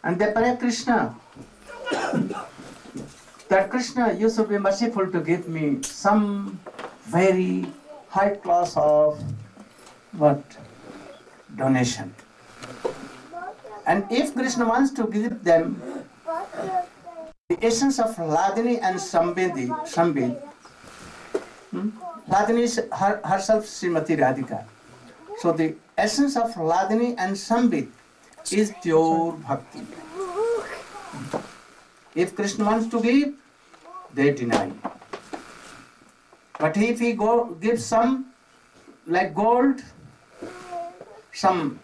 And they pray Krishna, that Krishna, you should be merciful to give me some very high class of donation. And if Krishna wants to give them the essence of Hladini and Sambit, Hladini is herself Srimati Radhika. So the essence of Hladini and Sambit is pure bhakti. If Krishna wants to give, they deny. But if he gives some, like gold, some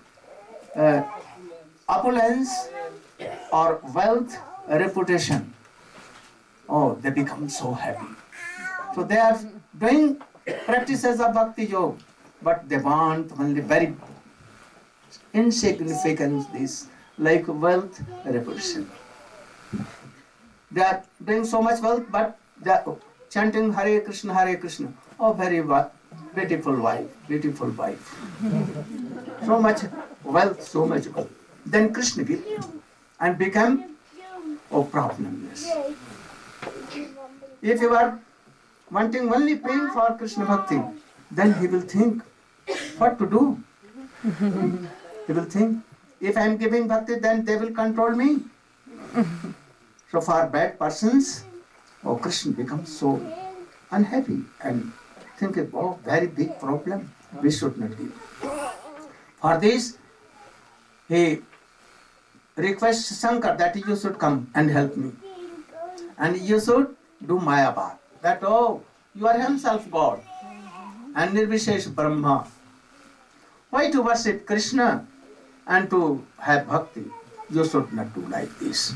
opulence or wealth, reputation, oh, they become so happy. So they are doing practices of bhakti yoga, but they want only very insignificant this, like wealth, reputation. They are doing so much wealth, but they are chanting Hare Krishna, Hare Krishna. Oh, very beautiful wife. So much wealth. Then Krishna gives and become problemless. If you are wanting only praying for Krishna Bhakti, then he will think what to do. He will think, if I am giving Bhakti, then they will control me. So for bad persons, Krishna becomes so unhappy and thinking, very big problem, we should not give. For this, he requests Shankar that you should come and help me. And you should do Mayabad. That, you are himself God. And Nirvishesh Brahma. Why to worship Krishna and to have bhakti? You should not do like this.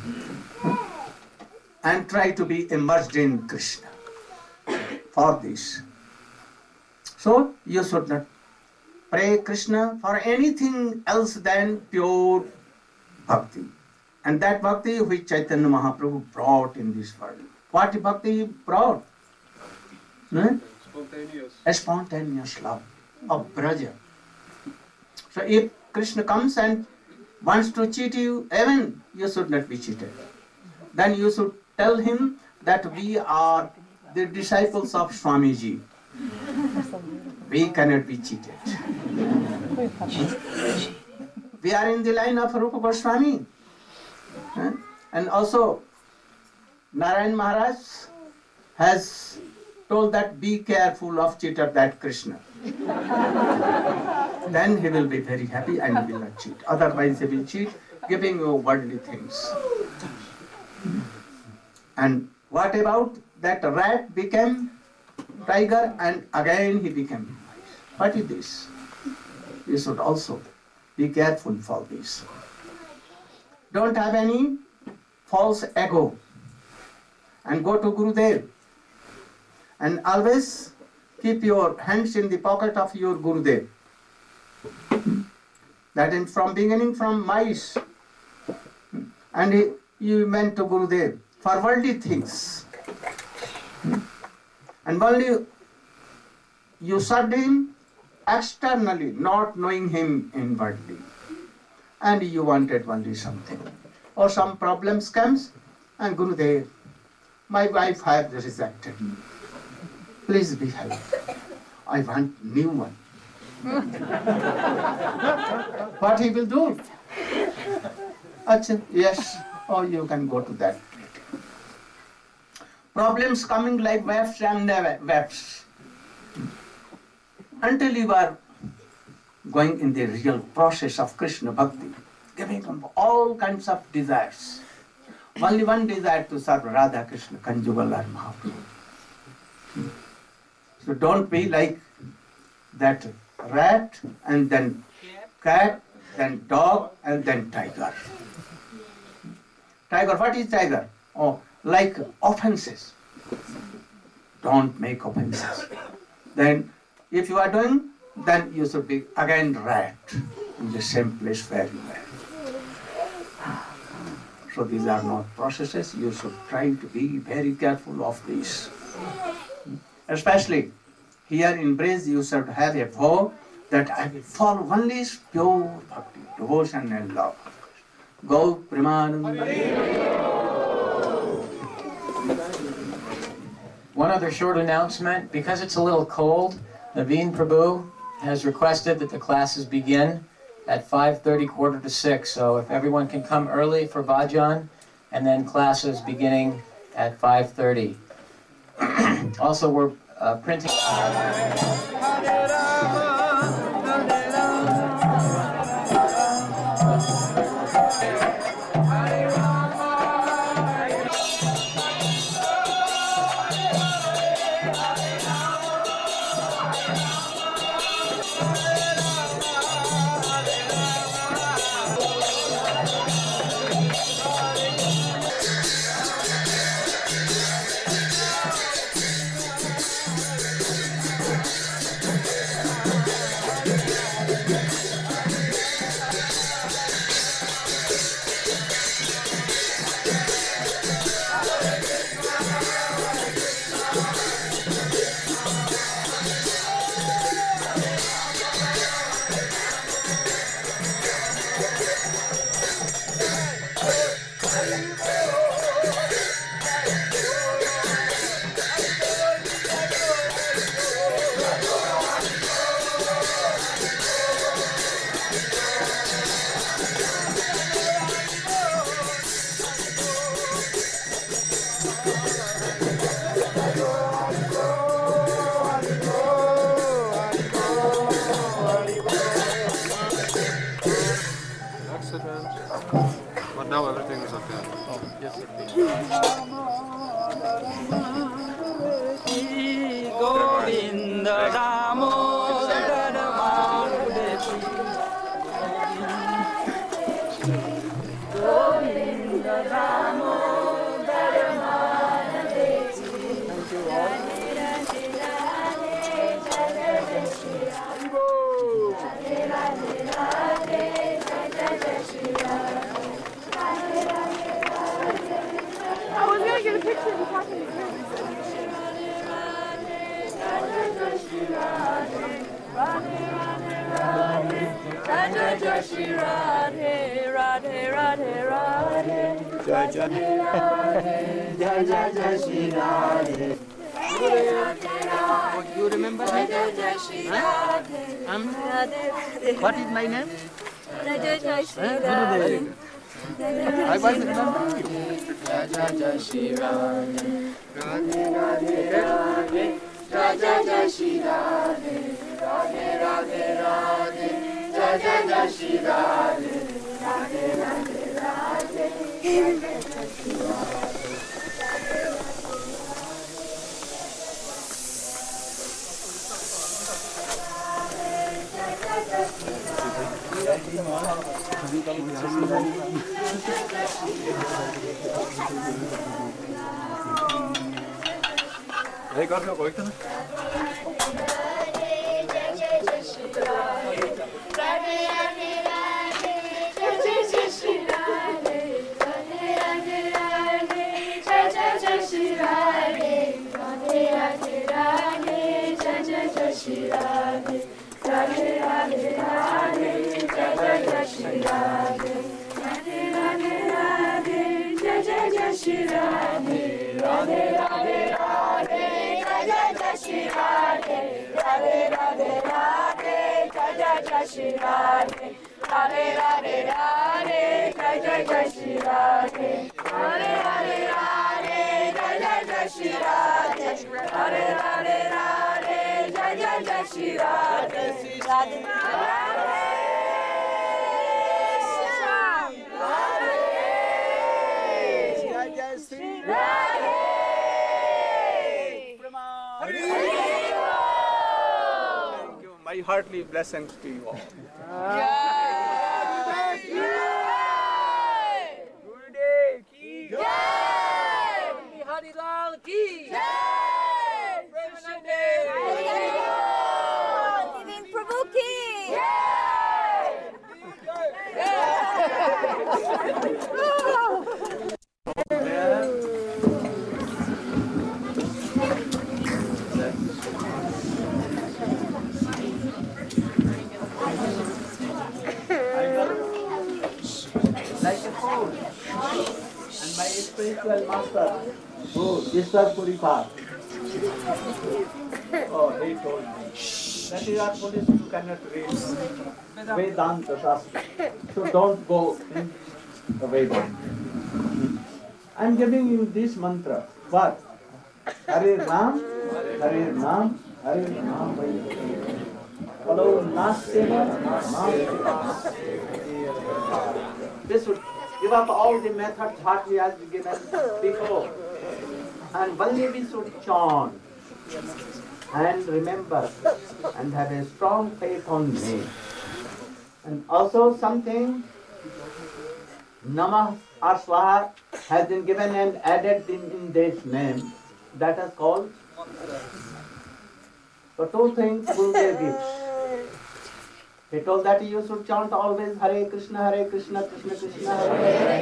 And try to be immersed in Krishna for this. So you should not pray Krishna for anything else than pure bhakti. And that bhakti which Chaitanya Mahaprabhu brought in this world. What bhakti he brought? A spontaneous love of Braja. So if Krishna comes and wants to cheat you, even you should not be cheated. Then you should tell him that we are the disciples of Swamiji. We cannot be cheated. We are in the line of Rupa Goswami. And also, Narayan Maharaj has told that be careful of cheater, that Krishna. Then he will be very happy and he will not cheat. Otherwise he will cheat, giving you worldly things. And what about that rat became tiger and again he became mice? What is this? You should also be careful for this. Don't have any false ego and go to Gurudev and always keep your hands in the pocket of your Gurudev. That is from beginning from mice and you went to Gurudev for worldly things. And only you served him externally, not knowing him inwardly. And you wanted only something. Or some problems comes and Gurudev, my wife has rejected me. Please be helped. I want new one. What he will do? Achha, yes, or you can go to that. Problems coming like waves and waves. Until you are going in the real process of Krishna Bhakti, giving up all kinds of desires. Only one desire to serve Radha Krishna, Conjugal or Mahaprabhu. So don't be like that rat and then cat, then dog and then tiger. Tiger, what is tiger? Like offenses. Don't make offenses. Then if you are doing, then you should be again rat in the same place where you were. So these are not processes. You should try to be very careful of these. Especially here in Brij, you should have a vow that I will follow only pure bhakti, devotion and love. Gau Premanand. One other short announcement. Because it's a little cold, Naveen Prabhu has requested that the classes begin at 5:30, 5:45. So if everyone can come early for Bhajan, and then classes beginning at 5:30. Also, we're printing. But now everything is okay. Oh, yes, Govinda Damodara Madhuri Govinda Damodara Madhuri. I was gonna get a picture of you talking to him. You remember me? What is my name? I was remembering you. Hey, got your work done? Thank you. My heartily blessings to you all. Gurudev ki jai. Hari Lal ki jai. Naveen Prabhu ki. And my spiritual master, Ishwar Puripal, he told me that you are foolish, you cannot read Vedanta Shastra. So don't go in the Vedanta. I am giving you this mantra. What? Hare Ram, Hare Ram, Hare Ram. Follow Nasseva, This would give up all the methods what he has given before. And only we should chant and remember and have a strong faith on me. And also something, Namah or Swaha has been given and added in this name. That is called. So two things Gurudev gives. He told that you should chant always Hare Krishna, Krishna Krishna, Hare Hare.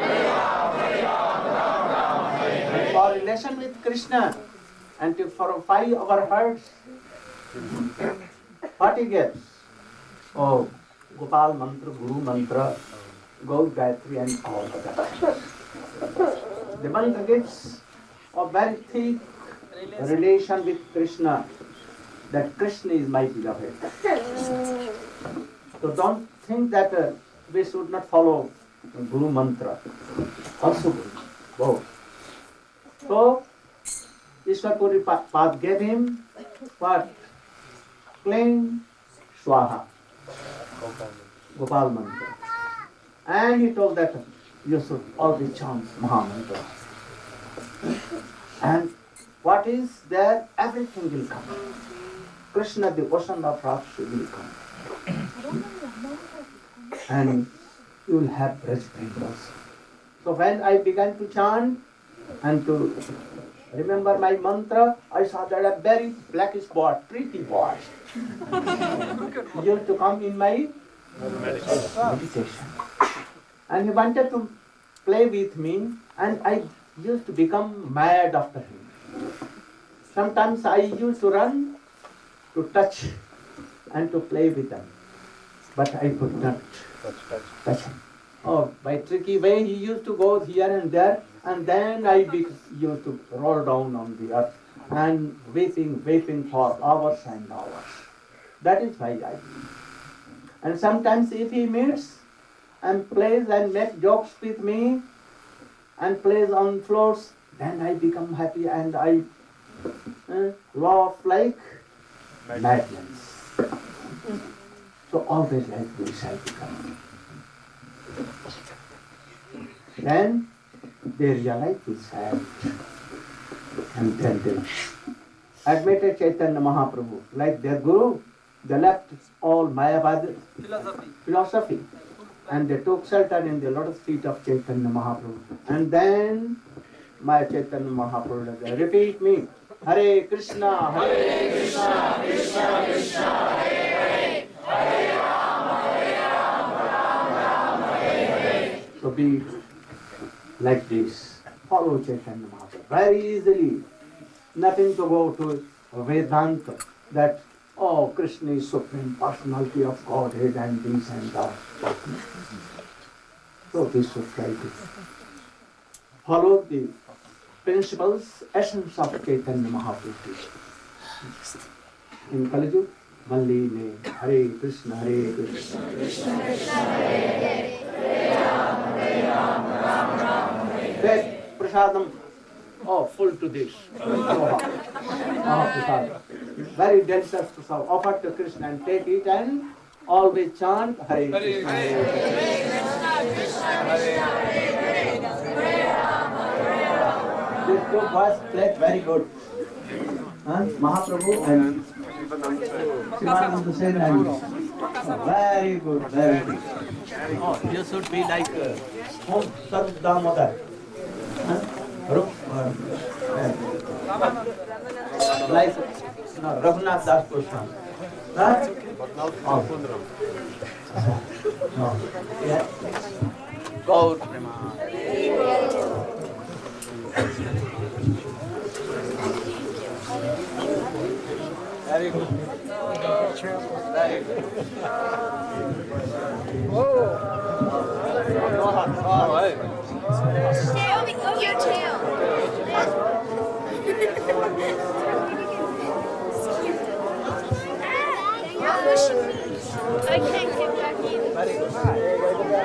And for relation with Krishna and to fortify our hearts, what he gives? Oh, Gopal Mantra, Guru Mantra, Gaur Gayatri and all of that. The mantra gives a very thick relation with Krishna, that Krishna is my beloved. So don't think that we should not follow Guru Mantra. Also good. Both. So, Ishwar Puripal gave him what? Plain Swaha. Gopal Mantra. And he told that you should always chant Maha Mantra. And what is there? Everything will come. Krishna, the ocean of Rapture, will come. And you will have rich fingers. So when I began to chant and to remember my mantra, I saw that a very black spot, pretty boy, used to come in my meditation. And he wanted to play with me, and I used to become mad after him. Sometimes I used to run to touch and to play with them, but I could not touch him. Oh, by tricky way he used to go here and there, and then I used to roll down on the earth and weeping for hours and hours. That is why I. And sometimes if he meets and plays and makes jokes with me and plays on floors, then I become happy and I laugh like madmen. So always like this I become. Then they realize it's sad. And then they admitted Chaitanya Mahaprabhu, like their guru. They left all Mayavad philosophy and they took shelter in the lotus feet of Chaitanya Mahaprabhu. And then my Chaitanya Mahaprabhu said, repeat me, Hare Krishna, Hare Krishna, Krishna Krishna, Hare Hare, Hare Rama, Rama, Hare Hare. So be like this. Follow Chaitanya Mahaprabhu very easily. Nothing to go to Vedanta that, oh, Krishna is Supreme Personality of Godhead and this and that. So we should try to follow the principles, essence of Chaitanya Mahaprabhu. In Kali Yuga, only name Hare Krishna, Hare Krishna, Krishna Krishna, Hare Hare, Hare Rama, Rama, Hare Hare. That prasadam, oh, full to this. Prasad. Very delicious prasad. Offer to Krishna and take it and always chant Hare Krishna, Hare Krishna, Krishna Hare Rama, Hare Rama. This group was played very good. Mahaprabhu and Sivananda Sen and very good, very good. Oh, you should be like Om Sarvdamodar. Like Raghunath Das Goswami. No. Yeah. Gaur very good. Very good. Oh. Tail, your tail. I can't get back in.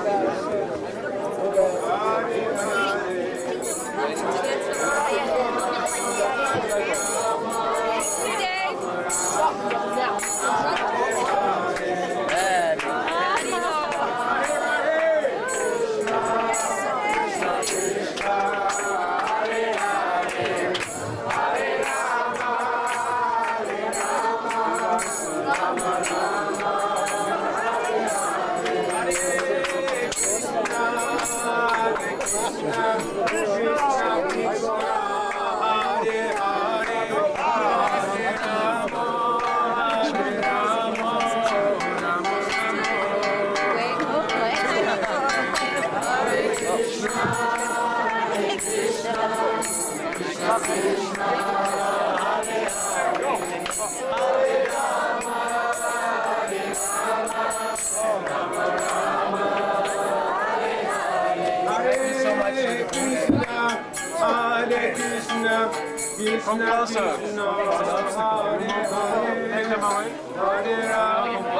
Come closer. Take them away.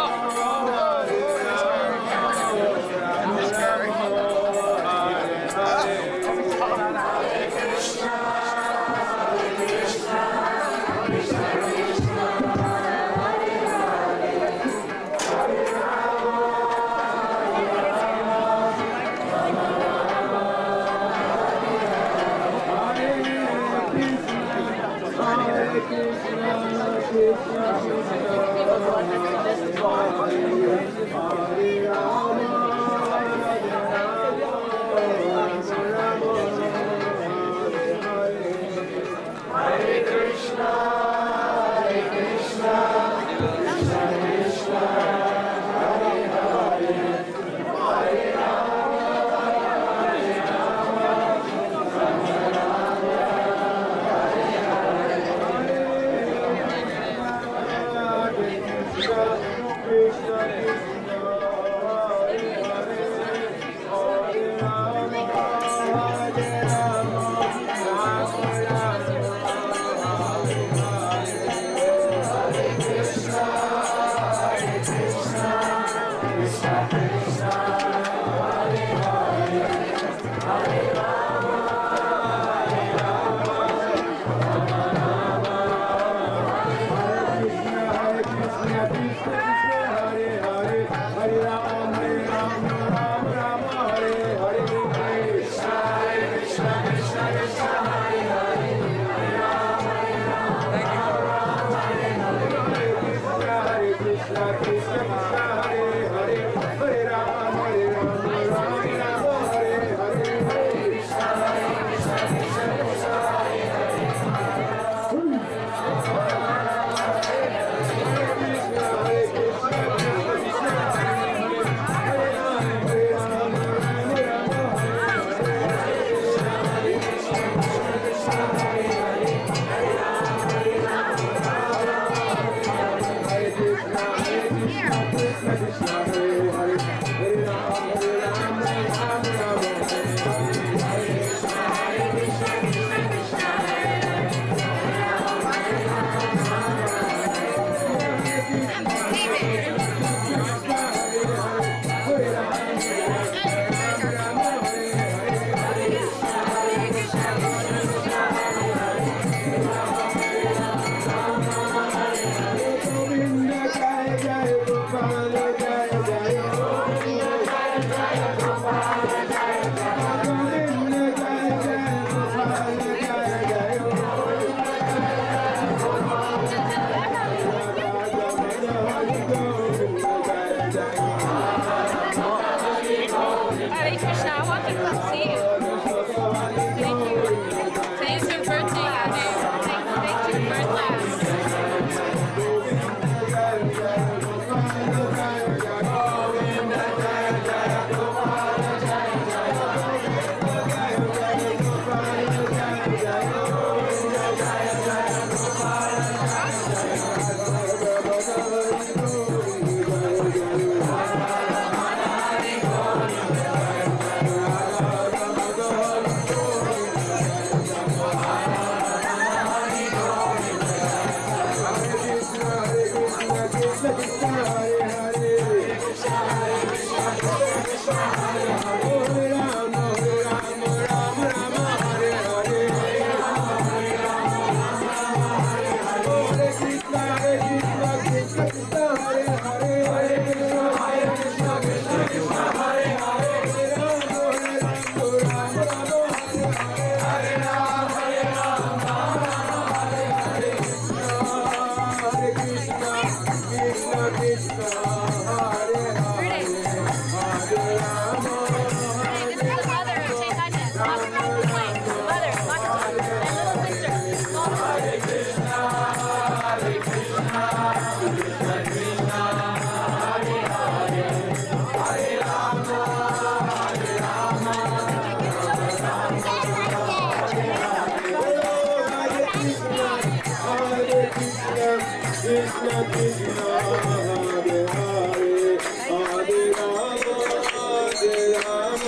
Hare Krishna, I want to come see you. Thank you. Today's your birthday, Anu. Thank you for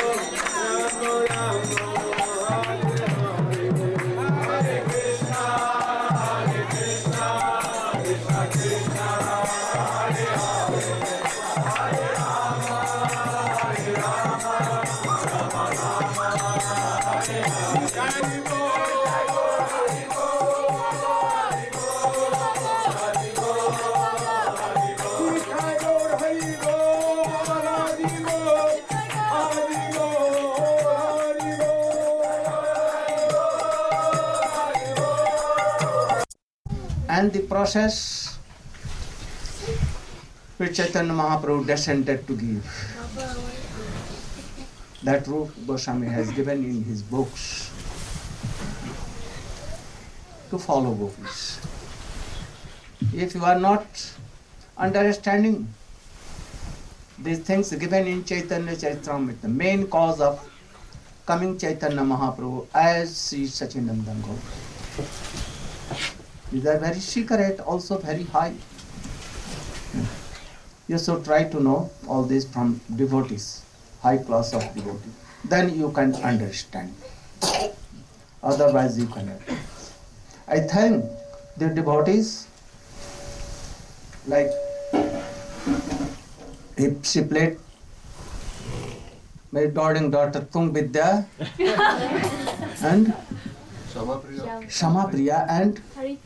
And the process which Chaitanya Mahaprabhu descended to give, that Rupa Goswami has given in his books to follow gopis. If you are not understanding these things given in Chaitanya Charitamrita, the main cause of coming Chaitanya Mahaprabhu as Sri Sachinandan Gaur, these are very secret, also very high. You should try to know all this from devotees, high class of devotees. Then you can understand. Otherwise you cannot. I thank the devotees, like if she played my darling daughter Tung Vidya and Shama Priya and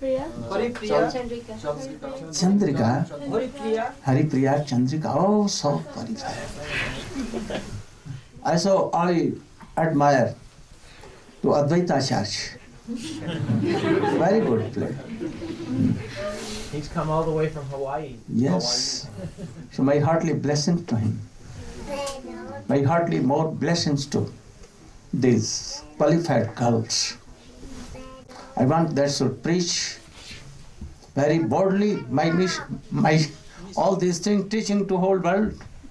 Chandrika, Haripriya, Chandrika, oh so qualified. I admire to Advaita Church. Very good play. He's come all the way from Hawaii. Yes. So my heartily blessings to him. My heartily more blessings to these qualified girls. I want that should preach very boldly my all these things, teaching to whole world.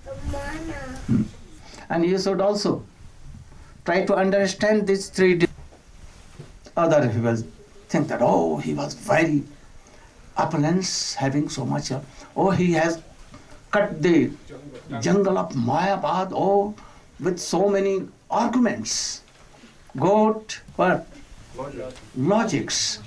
And you should also try to understand these three. Other people think that, oh, he was very opulence, having so much he has cut the jungle of Mayabad, with so many arguments. Got what? Logics.